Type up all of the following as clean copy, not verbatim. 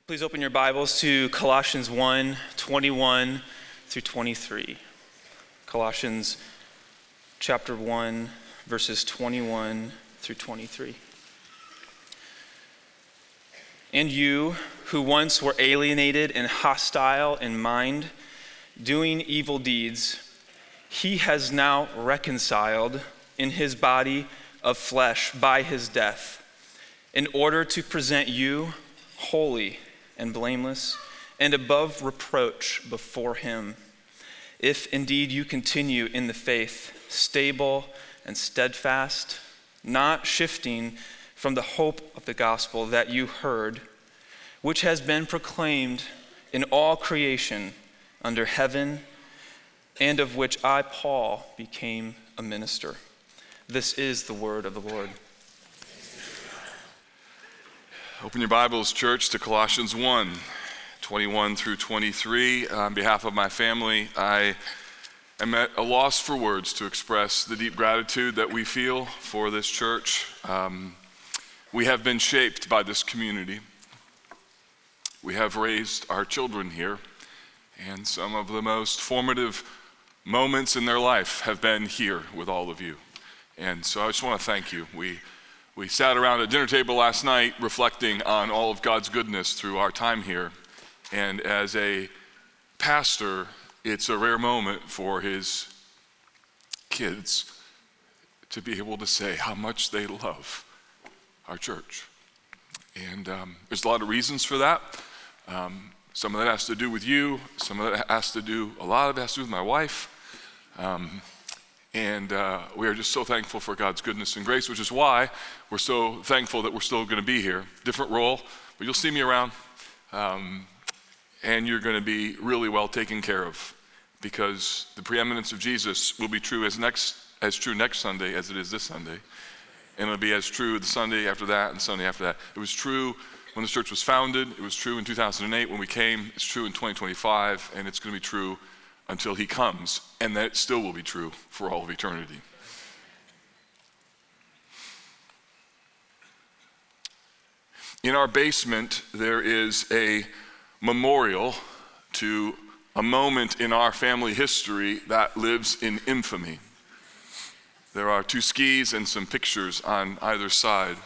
Please open your Bibles to Colossians 1, 21 through 23. Colossians chapter 1, verses 21 through 23. And you, who once were alienated and hostile in mind, doing evil deeds, he has now reconciled in his body of flesh by his death, in order to present you holy and blameless, and above reproach before him, if indeed you continue in the faith, stable and steadfast, not shifting from the hope of the gospel that you heard, which has been proclaimed in all creation under heaven, and of which I, Paul, became a minister. This is the word of the Lord. Open your Bibles, church, to Colossians 1, 21 through 23. On behalf of my family, I am at a loss for words to express the deep gratitude that we feel for this church. We have been shaped by this community. We have raised our children here, and some of the most formative moments in their life have been here with all of you. And so I just want to thank you. We sat around a dinner table last night reflecting on all of God's goodness through our time here. And as a pastor, it's a rare moment for his kids to be able to say how much they love our church. And there's a lot of reasons for that. Some of that has to do with you. Some of that has to do, a lot of it has to do with my wife. And we are just so thankful for God's goodness and grace, which is why we're so thankful that we're still going to be here. Different role, but you'll see me around. And you're going to be really well taken care of, because the preeminence of Jesus will be true as true next Sunday as it is this Sunday. And it'll be as true the Sunday after that and Sunday after that. It was true when the church was founded. It was true in 2008 when we came. It's true in 2025, and it's going to be true until he comes, and that still will be true for all of eternity. In our basement, there is a memorial to a moment in our family history that lives in infamy. There are 2 skis and some pictures on either side.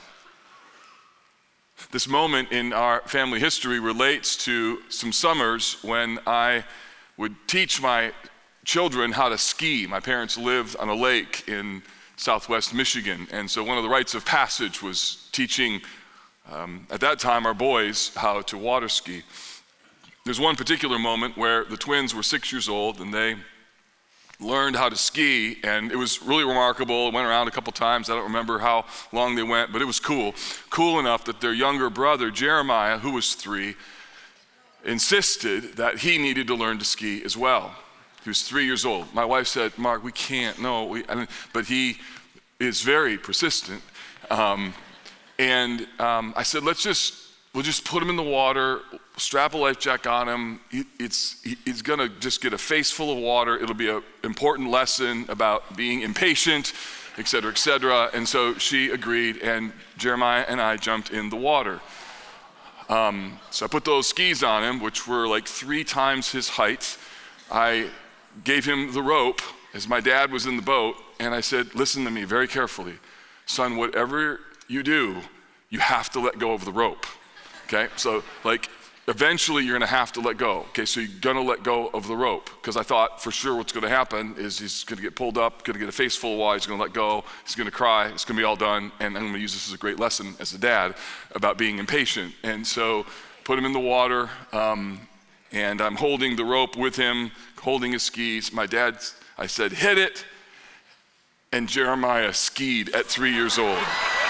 This moment in our family history relates to some summers when I would teach my children how to ski. My parents lived on a lake in southwest Michigan, and so one of the rites of passage was teaching, at that time, our boys how to water ski. There's one particular moment where the twins were 6 years old, and they learned how to ski, and it was really remarkable. It went around a couple times. I don't remember how long they went, but it was cool enough that their younger brother, Jeremiah, who was 3, insisted that he needed to learn to ski as well. He was 3 years old. My wife said, "Mark, we can't, no." But he is very persistent. I said, we'll just put him in the water, strap a life jacket on him. He's gonna just get a face full of water. It'll be an important lesson about being impatient, et cetera, et cetera. And so she agreed, and Jeremiah and I jumped in the water. So I put those skis on him, which were like 3 times his height. I gave him the rope as my dad was in the boat, and I said, "Listen to me very carefully. Son, whatever you do, you have to let go of the rope." Okay, so eventually you're gonna have to let go. Okay, so you're gonna let go of the rope, because I thought for sure what's gonna happen is he's gonna get pulled up, gonna get a face full of water, he's gonna let go, he's gonna cry, it's gonna be all done, and I'm gonna use this as a great lesson as a dad about being impatient. And so put him in the water, and I'm holding the rope with him, holding his skis. I said, "Hit it," and Jeremiah skied at 3 years old.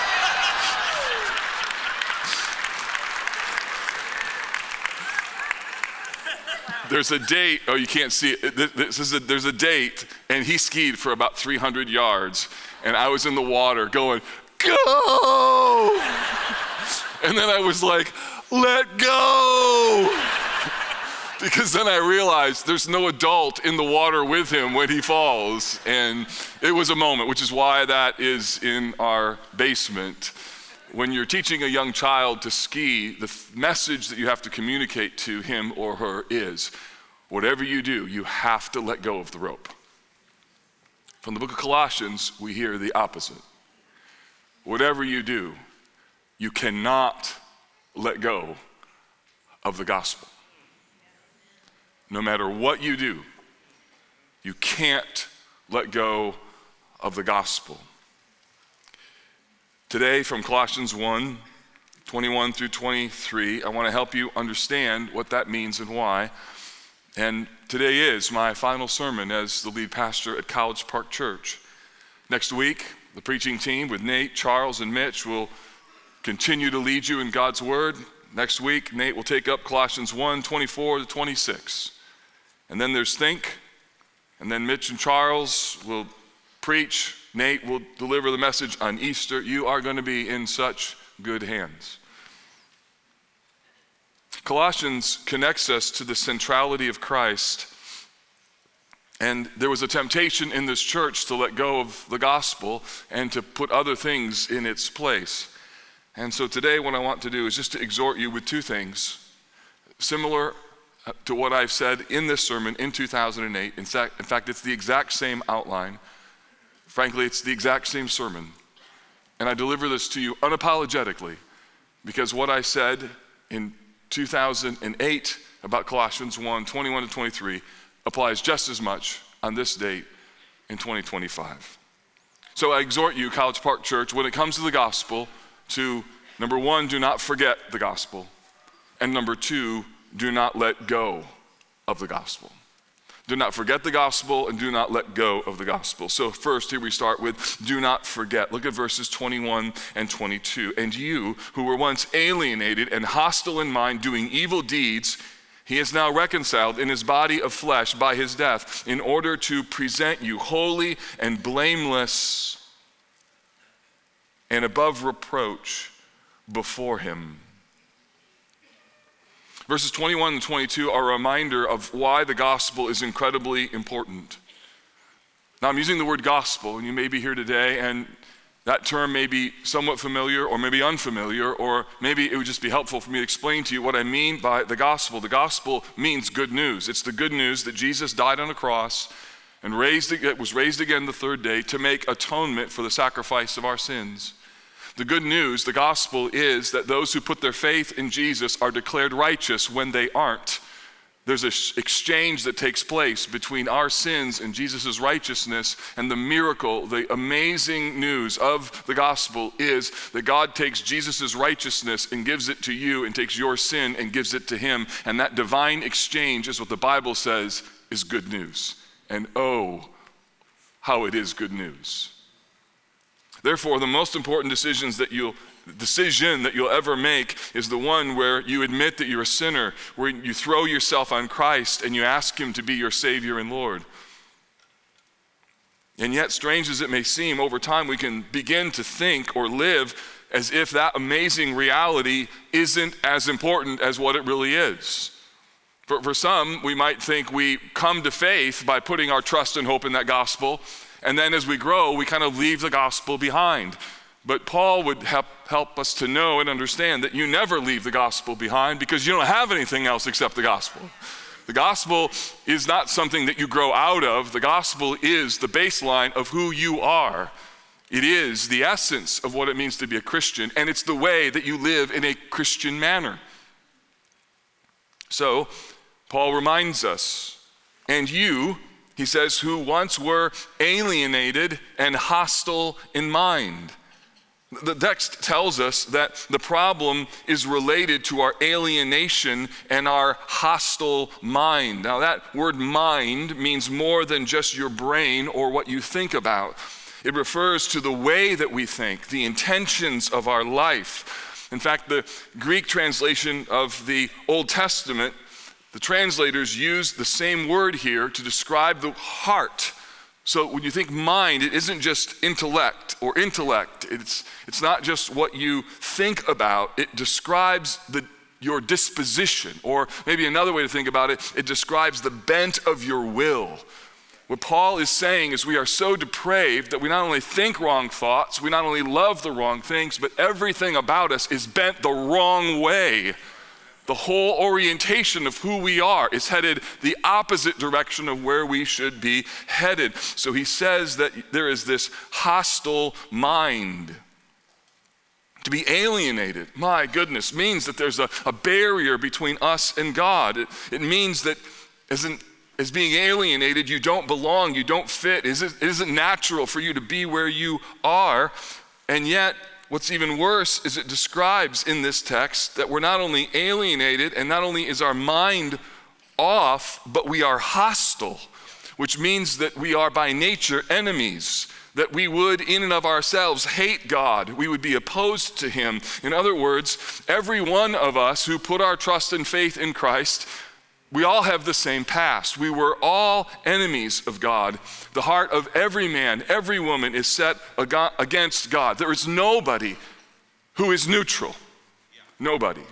There's a date, you can't see it. There's a date, and he skied for about 300 yards, and I was in the water going, "Go!" And then I was like, "Let go!" Because then I realized there's no adult in the water with him when he falls, and it was a moment, which is why that is in our basement. When you're teaching a young child to ski, the message that you have to communicate to him or her is, whatever you do, you have to let go of the rope. From the book of Colossians, we hear the opposite. Whatever you do, you cannot let go of the gospel. No matter what you do, you can't let go of the gospel. Today, from Colossians 1, 21 through 23, I want to help you understand what that means and why. And today is my final sermon as the lead pastor at College Park Church. Next week, the preaching team with Nate, Charles, and Mitch will continue to lead you in God's Word. Next week, Nate will take up Colossians 1, 24 to 26. And then there's Think, and then Mitch and Charles will preach. Nate will deliver the message on Easter. You are going to be in such good hands. Colossians connects us to the centrality of Christ. And there was a temptation in this church to let go of the gospel and to put other things in its place. And so today what I want to do is just to exhort you with two things, similar to what I've said in this sermon in 2008. In fact, it's the exact same outline. Frankly, it's the exact same sermon. And I deliver this to you unapologetically because what I said in 2008 about Colossians 1, 21 to 23 applies just as much on this date in 2025. So I exhort you, College Park Church, when it comes to the gospel, to number one, do not forget the gospel. And number two, do not let go of the gospel. Do not forget the gospel and do not let go of the gospel. So first, here we start with do not forget. Look at verses 21 and 22. And you who were once alienated and hostile in mind, doing evil deeds, he is now reconciled in his body of flesh by his death in order to present you holy and blameless and above reproach before him. Verses 21 and 22 are a reminder of why the gospel is incredibly important. Now, I'm using the word gospel, and you may be here today, and that term may be somewhat familiar or maybe unfamiliar, or maybe it would just be helpful for me to explain to you what I mean by the gospel. The gospel means good news. It's the good news that Jesus died on a cross and was raised again the third day to make atonement for the sacrifice of our sins. The good news, the gospel, is that those who put their faith in Jesus are declared righteous when they aren't. There's an exchange that takes place between our sins and Jesus' righteousness, and the miracle, the amazing news of the gospel is that God takes Jesus' righteousness and gives it to you and takes your sin and gives it to him, and that divine exchange is what the Bible says is good news. And oh, how it is good news. Therefore, the most important decision that you'll ever make is the one where you admit that you're a sinner, where you throw yourself on Christ and you ask him to be your Savior and Lord. And yet, strange as it may seem, over time we can begin to think or live as if that amazing reality isn't as important as what it really is. For some, we might think we come to faith by putting our trust and hope in that gospel, and then as we grow, we kind of leave the gospel behind. But Paul would help us to know and understand that you never leave the gospel behind because you don't have anything else except the gospel. The gospel is not something that you grow out of. The gospel is the baseline of who you are. It is the essence of what it means to be a Christian, and it's the way that you live in a Christian manner. So, Paul reminds us, and you, he says, who once were alienated and hostile in mind. The text tells us that the problem is related to our alienation and our hostile mind. Now, that word mind means more than just your brain or what you think about. It refers to the way that we think, the intentions of our life. In fact, the Greek translation of the Old Testament, the translators use the same word here to describe the heart. So when you think mind, it isn't just intellect. It's not just what you think about. It describes your disposition, or maybe another way to think about it, it describes the bent of your will. What Paul is saying is we are so depraved that we not only think wrong thoughts, we not only love the wrong things, but everything about us is bent the wrong way. The whole orientation of who we are is headed the opposite direction of where we should be headed. So he says that there is this hostile mind. To be alienated, my goodness, means that there's a barrier between us and God. It means that as being alienated, you don't belong, you don't fit. It isn't natural for you to be where you are. And yet, what's even worse is it describes in this text that we're not only alienated and not only is our mind off, but we are hostile, which means that we are by nature enemies, that we would in and of ourselves hate God. We would be opposed to him. In other words, every one of us who put our trust and faith in Christ, we all have the same past. We were all enemies of God. The heart of every man, every woman is set against God. There is nobody who is neutral. Nobody.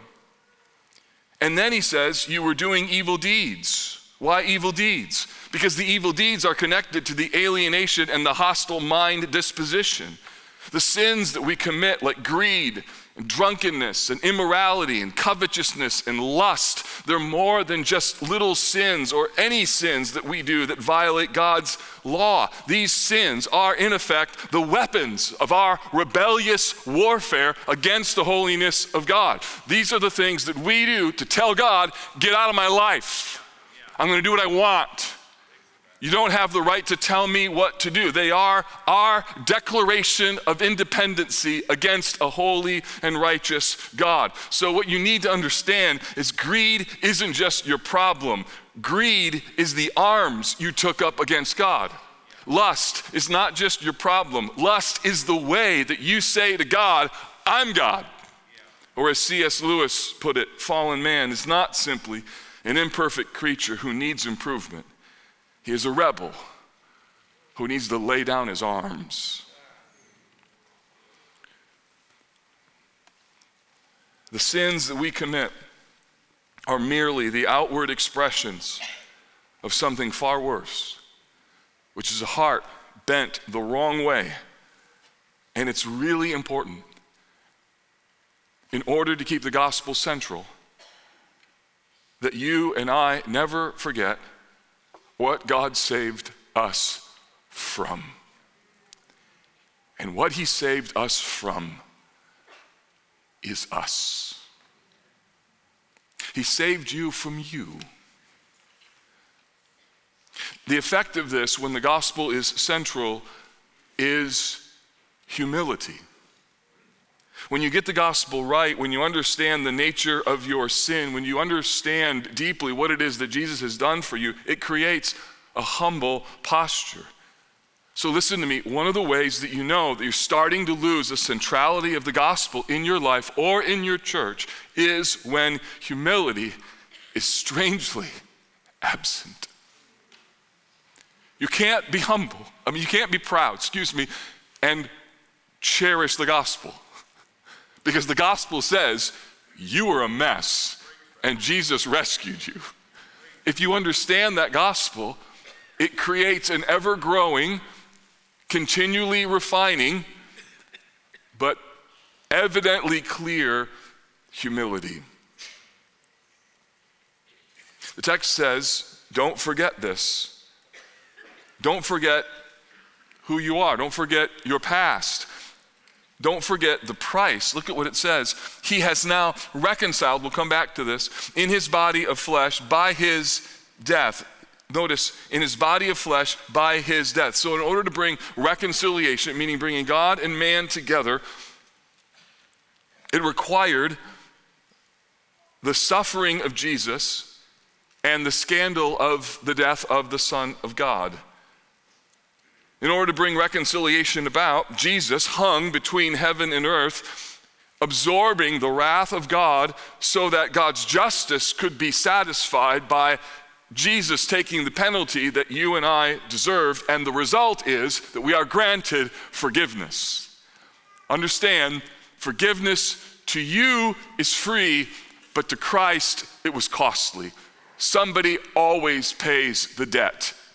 And then he says, you were doing evil deeds. Why evil deeds? Because the evil deeds are connected to the alienation and the hostile mind disposition. The sins that we commit, like greed, and drunkenness, and immorality, and covetousness, and lust, they're more than just little sins or any sins that we do that violate God's law. These sins are, in effect, the weapons of our rebellious warfare against the holiness of God. These are the things that we do to tell God, get out of my life. I'm going to do what I want. You don't have the right to tell me what to do. They are our declaration of independency against a holy and righteous God. So what you need to understand is greed isn't just your problem. Greed is the arms you took up against God. Lust is not just your problem. Lust is the way that you say to God, I'm God. Or as C.S. Lewis put it, fallen man is not simply an imperfect creature who needs improvement. He is a rebel who needs to lay down his arms. The sins that we commit are merely the outward expressions of something far worse, which is a heart bent the wrong way. And it's really important, in order to keep the gospel central, that you and I never forget what God saved us from. And what he saved us from is us. He saved you from you. The effect of this, when the gospel is central, is humility. When you get the gospel right, when you understand the nature of your sin, when you understand deeply what it is that Jesus has done for you, it creates a humble posture. So listen to me, one of the ways that you know that you're starting to lose the centrality of the gospel in your life or in your church is when humility is strangely absent. You can't be humble, you can't be proud, and cherish the gospel. Because the gospel says you were a mess and Jesus rescued you. If you understand that gospel, it creates an ever-growing, continually refining, but evidently clear humility. The text says, don't forget this. Don't forget who you are. Don't forget your past. Don't forget the price. Look at what it says. He has now reconciled, we'll come back to this, in his body of flesh by his death. Notice, in his body of flesh by his death. So in order to bring reconciliation, meaning bringing God and man together, it required the suffering of Jesus and the scandal of the death of the Son of God. In order to bring reconciliation about, Jesus hung between heaven and earth, absorbing the wrath of God so that God's justice could be satisfied by Jesus taking the penalty that you and I deserved, and the result is that we are granted forgiveness. Understand, forgiveness to you is free, but to Christ it was costly. Somebody always pays the debt.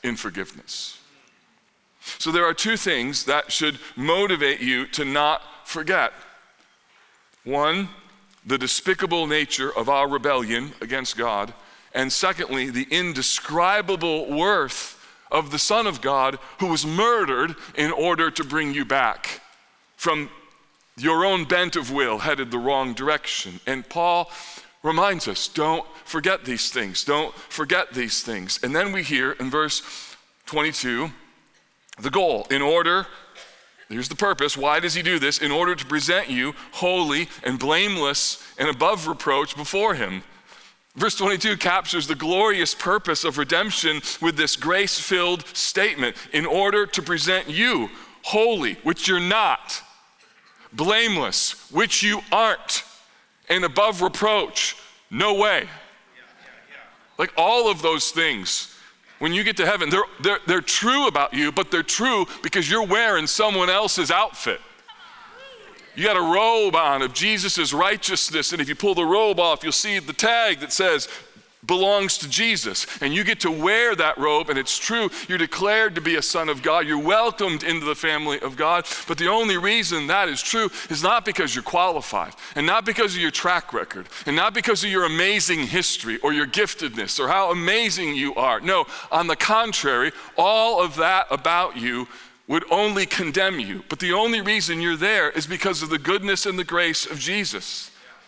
in forgiveness. So there are two things that should motivate you to not forget. One, the despicable nature of our rebellion against God. And secondly, the indescribable worth of the Son of God who was murdered in order to bring you back from your own bent of will headed the wrong direction. And Paul reminds us, don't forget these things. Don't forget these things. And then we hear in verse 22, the goal. Here's the purpose. Why does he do this? In order to present you holy and blameless and above reproach before him. Verse 22 captures the glorious purpose of redemption with this grace-filled statement. In order to present you holy, which you're not, blameless, which you aren't, and above reproach, no way. Like all of those things, when you get to heaven, they're true about you, but they're true because you're wearing someone else's outfit. You got a robe on of Jesus' righteousness, and if you pull the robe off, you'll see the tag that says, belongs to Jesus. And you get to wear that robe, and it's true. You're declared to be a son of God. You're welcomed into the family of God. But the only reason that is true is not because you're qualified, and not because of your track record, and not because of your amazing history or your giftedness or how amazing you are. No, on the contrary, all of that about you would only condemn you. But the only reason you're there is because of the goodness and the grace of Jesus.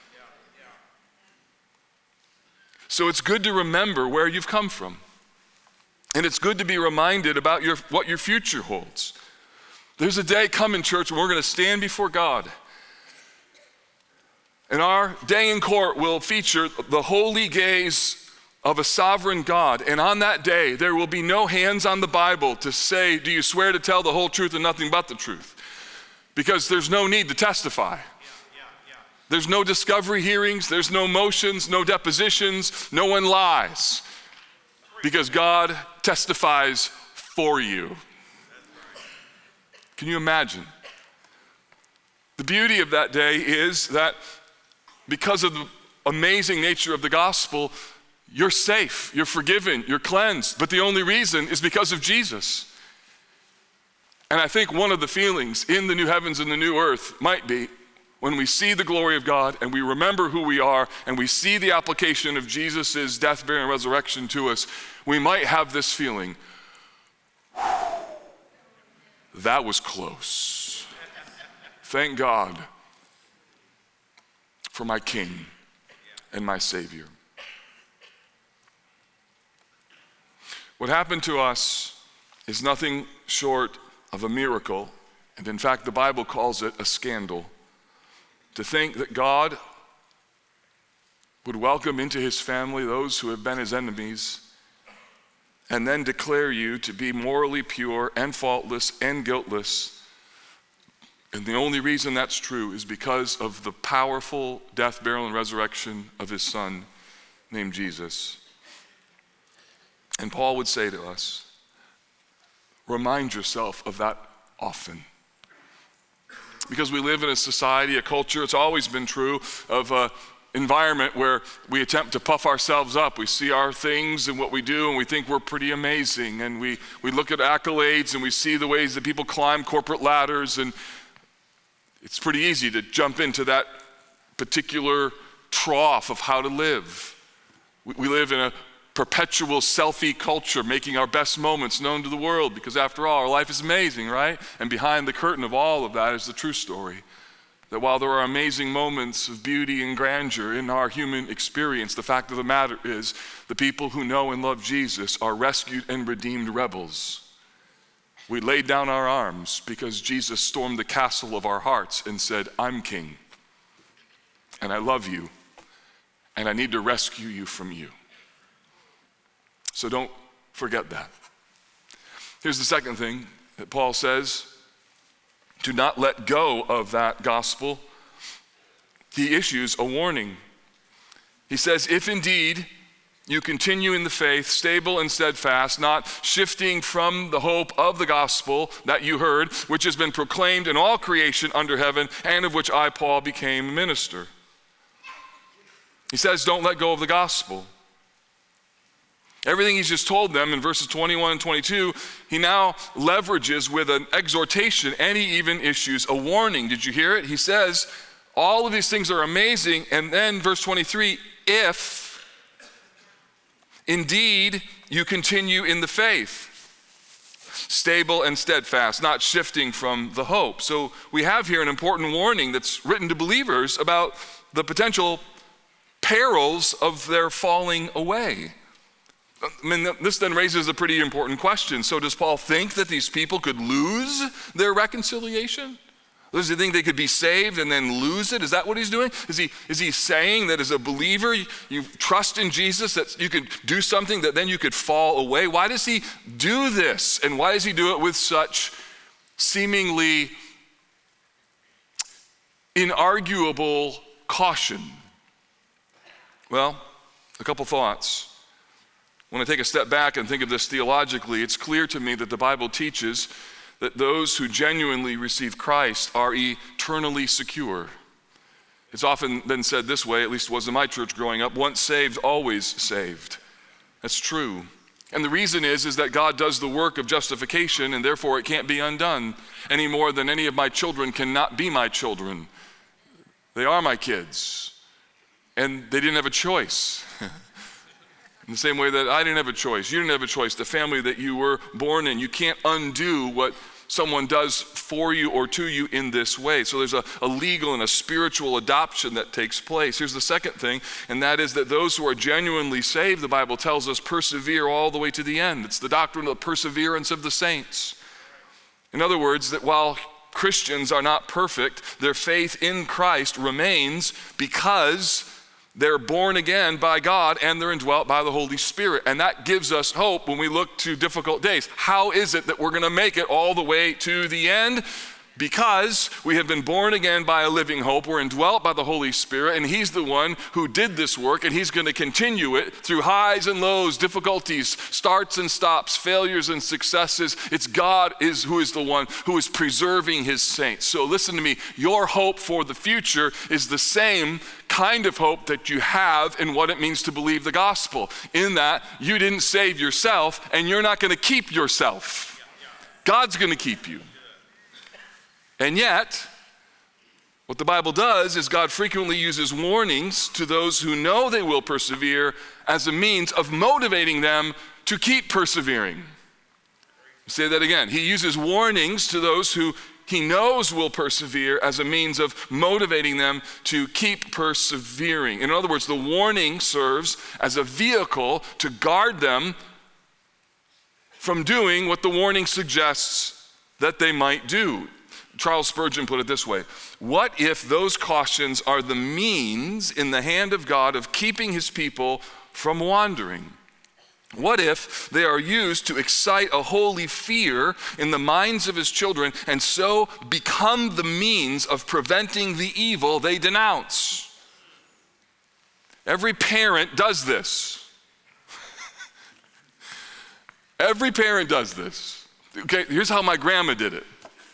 So it's good to remember where you've come from. And it's good to be reminded about what your future holds. There's a day coming, church, when we're going to stand before God. And our day in court will feature the holy gaze of a sovereign God. And on that day, there will be no hands on the Bible to say, do you swear to tell the whole truth and nothing but the truth? Because there's no need to testify. There's no discovery hearings, there's no motions, no depositions, no one lies. Because God testifies for you. Can you imagine? The beauty of that day is that because of the amazing nature of the gospel, you're safe, you're forgiven, you're cleansed. But the only reason is because of Jesus. And I think one of the feelings in the new heavens and the new earth might be when we see the glory of God and we remember who we are and we see the application of Jesus' death, burial, and resurrection to us, we might have this feeling, that was close. Thank God for my King and my Savior. What happened to us is nothing short of a miracle, and in fact, the Bible calls it a scandal. To think that God would welcome into his family those who have been his enemies and then declare you to be morally pure and faultless and guiltless. And the only reason that's true is because of the powerful death, burial, and resurrection of his Son named Jesus. And Paul would say to us, remind yourself of that often. Because we live in a society, a culture, it's always been true, of an environment where we attempt to puff ourselves up. We see our things and what we do and we think we're pretty amazing. And we look at accolades and we see the ways that people climb corporate ladders, and it's pretty easy to jump into that particular trough of how to live. We live in a perpetual selfie culture, making our best moments known to the world, because after all, our life is amazing, right? And behind the curtain of all of that is the true story. That while there are amazing moments of beauty and grandeur in our human experience, the fact of the matter is the people who know and love Jesus are rescued and redeemed rebels. We laid down our arms because Jesus stormed the castle of our hearts and said, I'm king, and I love you, and I need to rescue you from you. So don't forget that. Here's the second thing that Paul says. Do not let go of that gospel. He issues a warning. He says, if indeed you continue in the faith, stable and steadfast, not shifting from the hope of the gospel that you heard, which has been proclaimed in all creation under heaven, and of which I, Paul, became a minister. He says, don't let go of the gospel. Everything he's just told them in verses 21 and 22, he now leverages with an exhortation, and he even issues a warning. Did you hear it? He says, all of these things are amazing, and then verse 23, if indeed you continue in the faith, stable and steadfast, not shifting from the hope. So we have here an important warning that's written to believers about the potential perils of their falling away. I mean, this then raises a pretty important question. So does Paul think that these people could lose their reconciliation? Does he think they could be saved and then lose it? Is that what he's doing? Is he saying that as a believer, you trust in Jesus, that you could do something that then you could fall away? Why does he do this? And why does he do it with such seemingly inarguable caution? Well, a couple thoughts. When I take a step back and think of this theologically, it's clear to me that the Bible teaches that those who genuinely receive Christ are eternally secure. It's often been said this way, at least it was in my church growing up, once saved, always saved. That's true. And the reason is that God does the work of justification, and therefore it can't be undone any more than any of my children cannot be my children. They are my kids, and they didn't have a choice. In the same way that I didn't have a choice, you didn't have a choice, the family that you were born in, you can't undo what someone does for you or to you in this way. So there's a legal and a spiritual adoption that takes place. Here's the second thing, and that is that those who are genuinely saved, the Bible tells us, persevere all the way to the end. It's the doctrine of the perseverance of the saints. In other words, that while Christians are not perfect, their faith in Christ remains because they're born again by God and they're indwelt by the Holy Spirit. And that gives us hope when we look to difficult days. How is it that we're going to make it all the way to the end? Because we have been born again by a living hope. We're indwelt by the Holy Spirit, and he's the one who did this work, and he's going to continue it through highs and lows, difficulties, starts and stops, failures and successes. It's God who is the one who is preserving his saints. So listen to me, your hope for the future is the same kind of hope that you have in what it means to believe the gospel, in that you didn't save yourself, and you're not going to keep yourself. God's going to keep you. And yet, what the Bible does is God frequently uses warnings to those who know they will persevere as a means of motivating them to keep persevering. I'll say that again. He uses warnings to those who he knows will persevere as a means of motivating them to keep persevering. In other words, the warning serves as a vehicle to guard them from doing what the warning suggests that they might do. Charles Spurgeon put it this way: what if those cautions are the means in the hand of God of keeping his people from wandering? What if they are used to excite a holy fear in the minds of his children and so become the means of preventing the evil they denounce? Every parent does this. Every parent does this. Okay, here's how my grandma did it.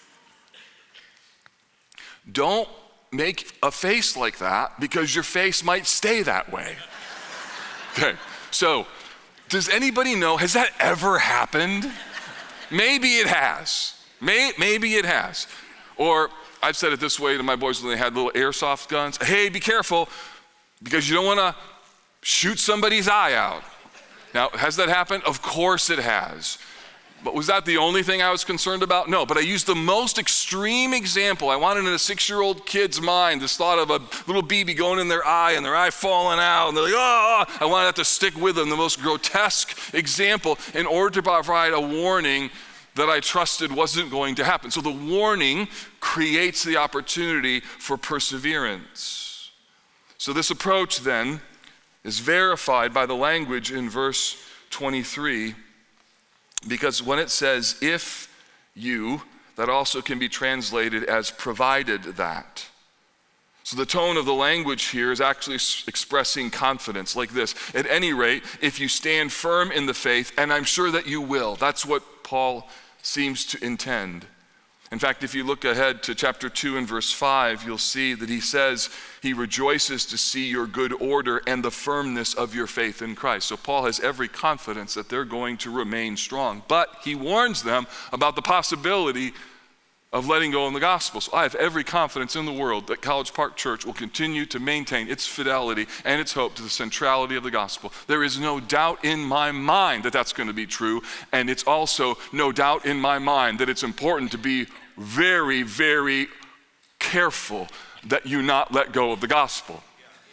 Don't make a face like that because your face might stay that way. Okay, so does anybody know, has that ever happened? Maybe it has. Maybe it has. Or I've said it this way to my boys when they had little airsoft guns. Hey, be careful because you don't want to shoot somebody's eye out. Now, has that happened? Of course it has. But was that the only thing I was concerned about? No, but I used the most extreme example. I wanted in a 6-year-old kid's mind this thought of a little BB going in their eye and their eye falling out, and they're like, oh, I wanted that to stick with them, the most grotesque example, in order to provide a warning that I trusted wasn't going to happen. So the warning creates the opportunity for perseverance. So this approach then is verified by the language in verse 23. Because when it says, if you, that also can be translated as provided that. So the tone of the language here is actually expressing confidence like this. At any rate, if you stand firm in the faith, and I'm sure that you will, that's what Paul seems to intend. In fact, if you look ahead to chapter 2 and verse 5, you'll see that he says he rejoices to see your good order and the firmness of your faith in Christ. So Paul has every confidence that they're going to remain strong. But he warns them about the possibility of letting go in the gospel. So I have every confidence in the world that College Park Church will continue to maintain its fidelity and its hope to the centrality of the gospel. There is no doubt in my mind that that's going to be true, and it's also no doubt in my mind that it's important to be very, very careful that you not let go of the gospel.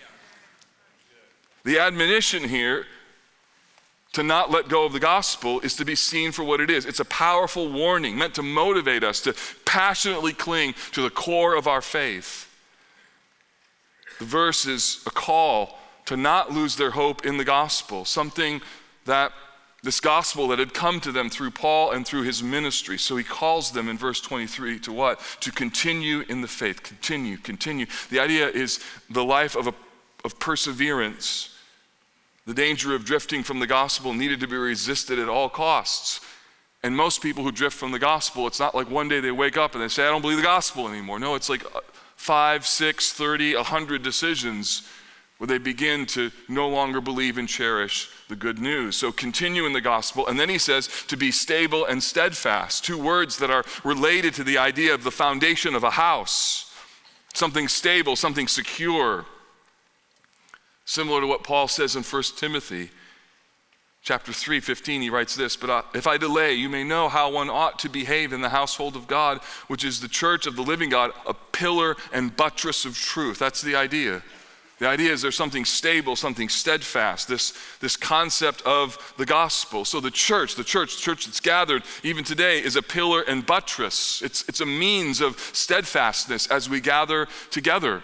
The admonition here to not let go of the gospel is to be seen for what it is. It's a powerful warning meant to motivate us to passionately cling to the core of our faith. The verse is a call to not lose their hope in the gospel, something that this gospel that had come to them through Paul and through his ministry. So he calls them in verse 23 to what? To continue in the faith. Continue. The idea is the life of perseverance. The danger of drifting from the gospel needed to be resisted at all costs. And most people who drift from the gospel, it's not like one day they wake up and they say, I don't believe the gospel anymore. No, it's like 5, 6, 30, 100 decisions where they begin to no longer believe and cherish the good news. So continue in the gospel. And then he says to be stable and steadfast, 2 words that are related to the idea of the foundation of a house. Something stable, something secure. Similar to what Paul says in 1 Timothy chapter 3:15, he writes this, but if I delay, you may know how one ought to behave in the household of God, which is the church of the living God, a pillar and buttress of truth. That's the idea. The idea is there's something stable, something steadfast, this concept of the gospel. So the church that's gathered even today is a pillar and buttress. It's a means of steadfastness as we gather together.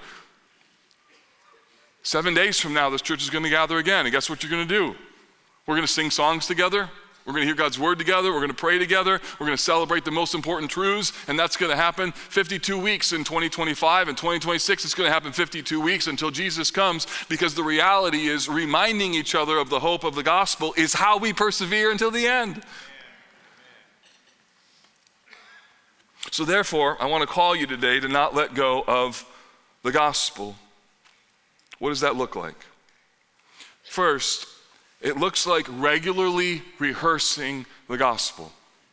7 days from now, this church is going to gather again. And guess what you're going to do? We're going to sing songs together. We're going to hear God's word together. We're going to pray together. We're going to celebrate the most important truths. And that's going to happen 52 weeks in 2025. And 2026, it's going to happen 52 weeks until Jesus comes. Because the reality is reminding each other of the hope of the gospel is how we persevere until the end. So therefore, I want to call you today to not let go of the gospel. What does that look like? First, it looks like regularly rehearsing the gospel.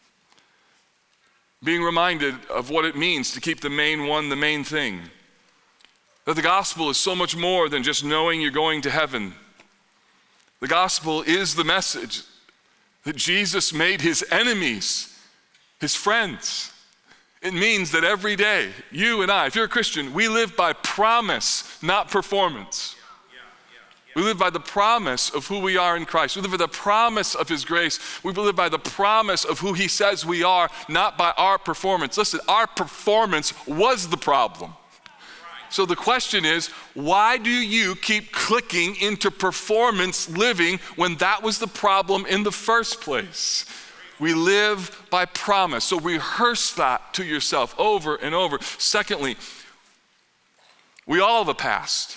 Being reminded of what it means to keep the main one the main thing. That the gospel is so much more than just knowing you're going to heaven. The gospel is the message that Jesus made his enemies his friends. It means that every day, you and I, if you're a Christian, we live by promise, not performance. We live by the promise of who we are in Christ. We live by the promise of his grace. We live by the promise of who he says we are, not by our performance. Listen, our performance was the problem. So the question is, why do you keep clicking into performance living when that was the problem in the first place? We live by promise. So rehearse that to yourself over and over. Secondly, we all have a past.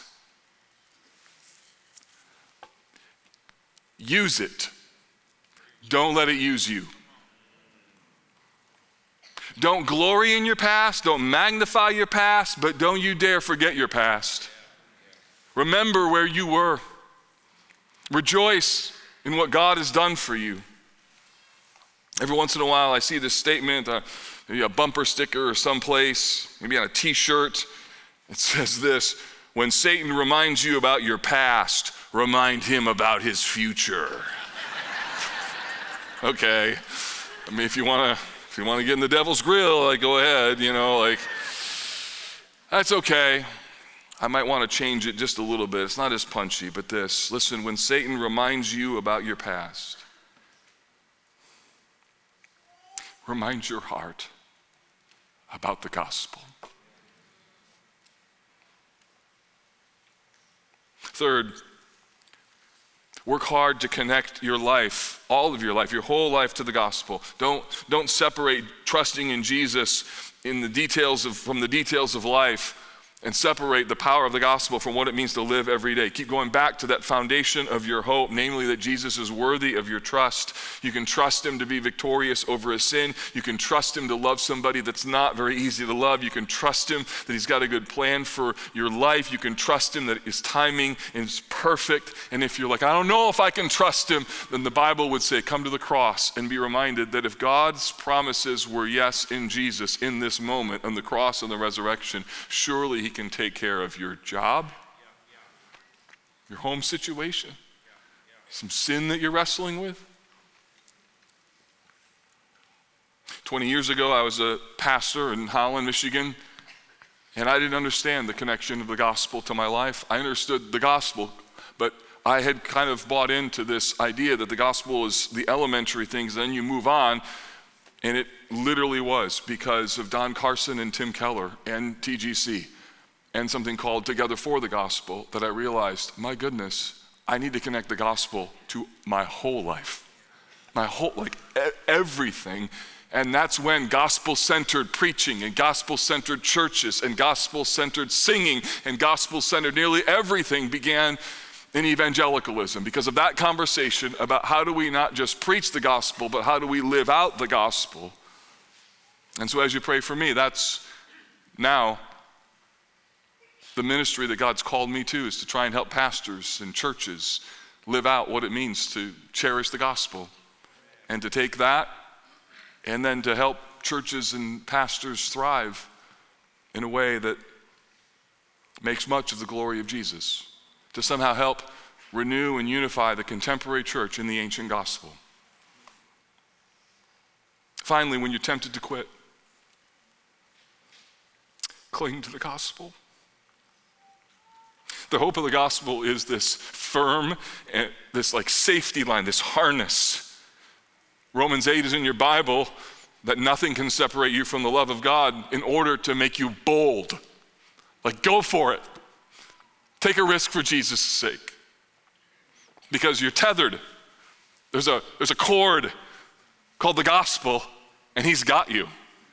Use it. Don't let it use you. Don't glory in your past. Don't magnify your past, but don't you dare forget your past. Remember where you were. Rejoice in what God has done for you. Every once in a while I see this statement, maybe a bumper sticker or someplace, maybe on a t-shirt. It says this: when Satan reminds you about your past, remind him about his future. Okay, I mean, if you want to get in the devil's grill, like, go ahead, that's okay. I might want to change it just a little bit. It's not as punchy, but this. Listen, when Satan reminds you about your past, remind your heart about the gospel. Third, work hard to connect your life, all of your life, your whole life to the gospel. Don't separate trusting in Jesus from the details of life and separate the power of the gospel from what it means to live every day. Keep going back to that foundation of your hope, namely that Jesus is worthy of your trust. You can trust him to be victorious over a sin. You can trust him to love somebody that's not very easy to love. You can trust him that he's got a good plan for your life. You can trust him that his timing is perfect. And if you're like, I don't know if I can trust him, then the Bible would say, come to the cross and be reminded that if God's promises were yes in Jesus in this moment, on the cross and the resurrection, surely he can take care of your job, your home situation, some sin that you're wrestling with. 20 years ago, I was a pastor in Holland, Michigan, and I didn't understand the connection of the gospel to my life. I understood the gospel, but I had kind of bought into this idea that the gospel is the elementary things, then you move on. And it literally was because of Don Carson and Tim Keller and TGC and something called Together for the Gospel that I realized, my goodness, I need to connect the gospel to my whole life, everything. And that's when gospel-centered preaching and gospel-centered churches and gospel-centered singing and gospel-centered nearly everything began in evangelicalism, because of that conversation about how do we not just preach the gospel, but how do we live out the gospel. And so as you pray for me, that's now the ministry that God's called me to, is to try and help pastors and churches live out what it means to cherish the gospel, and to take that and then to help churches and pastors thrive in a way that makes much of the glory of Jesus, to somehow help renew and unify the contemporary church in the ancient gospel. Finally, when you're tempted to quit, cling to the gospel. The hope of the gospel is this firm, this like safety line, this harness. Romans 8 is in your Bible, that nothing can separate you from the love of God, in order to make you bold. Like, go for it. Take a risk for Jesus' sake. Because you're tethered. There's a cord called the gospel, and he's got you.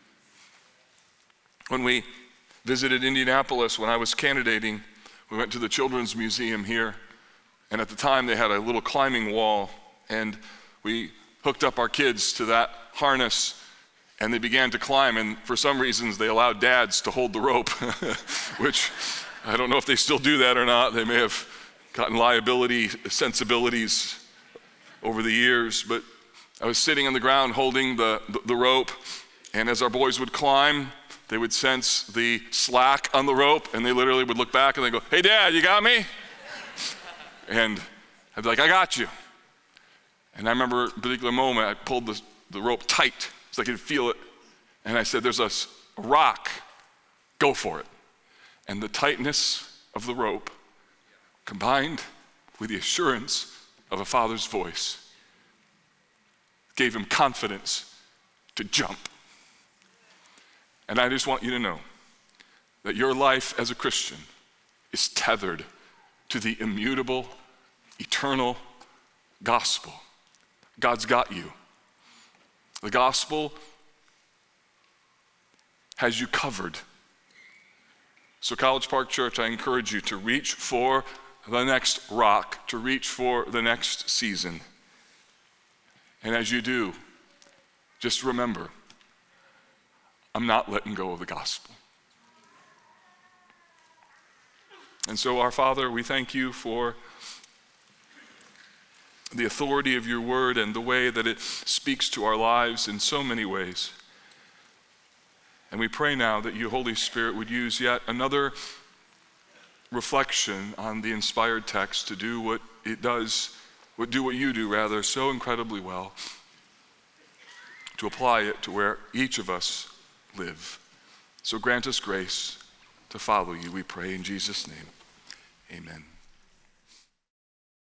When we visited Indianapolis, when I was candidating, we went to the Children's Museum here, and at the time they had a little climbing wall, and we hooked up our kids to that harness, and they began to climb, and for some reasons they allowed dads to hold the rope, which I don't know if they still do that or not. They may have gotten liability sensibilities over the years, but I was sitting on the ground holding the rope, and as our boys would climb, they would sense the slack on the rope, and they literally would look back and they go, "Hey Dad, you got me?" And I'd be like, "I got you." And I remember a particular moment, I pulled the rope tight so I could feel it, and I said, "There's a rock, go for it." And the tightness of the rope, combined with the assurance of a father's voice, gave him confidence to jump. And I just want you to know that your life as a Christian is tethered to the immutable, eternal gospel. God's got you. The gospel has you covered. So College Park Church, I encourage you to reach for the next rock, to reach for the next season. And as you do, just remember, I'm not letting go of the gospel. And so, our Father, we thank you for the authority of your word and the way that it speaks to our lives in so many ways. And we pray now that you, Holy Spirit, would use yet another reflection on the inspired text to do what it does, do what you do rather so incredibly well, to apply it to where each of us live. So grant us grace to follow you, we pray in Jesus' name. Amen.